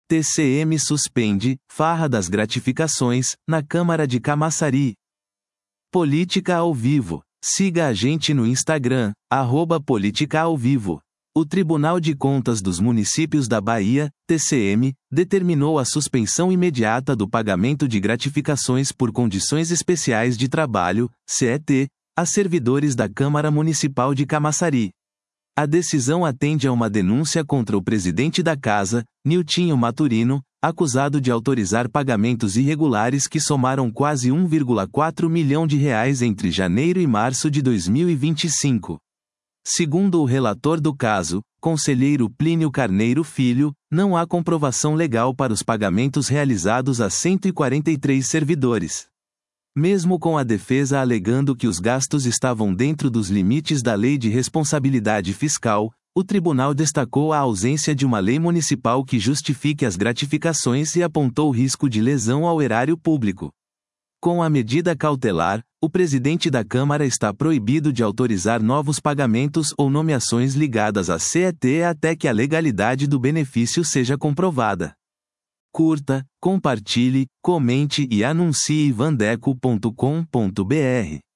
TCM suspende farra das gratificações na Câmara de Camaçari. Política ao vivo. Siga a gente no Instagram, @política-ao-vivo. O Tribunal de Contas dos Municípios da Bahia, TCM, determinou a suspensão imediata do pagamento de gratificações por condições especiais de trabalho, CET, a servidores da Câmara Municipal de Camaçari. A decisão atende a uma denúncia contra o presidente da casa, Niltinho Maturino, acusado de autorizar pagamentos irregulares que somaram quase 1,4 milhão de reais entre janeiro e março de 2025. Segundo o relator do caso, conselheiro Plínio Carneiro Filho, não há comprovação legal para os pagamentos realizados a 143 servidores. Mesmo com a defesa alegando que os gastos estavam dentro dos limites da Lei de Responsabilidade Fiscal, o tribunal destacou a ausência de uma lei municipal que justifique as gratificações e apontou risco de lesão ao erário público. Com a medida cautelar, o presidente da Câmara está proibido de autorizar novos pagamentos ou nomeações ligadas à CET até que a legalidade do benefício seja comprovada. Curta, compartilhe, comente e anuncie vandeco.com.br.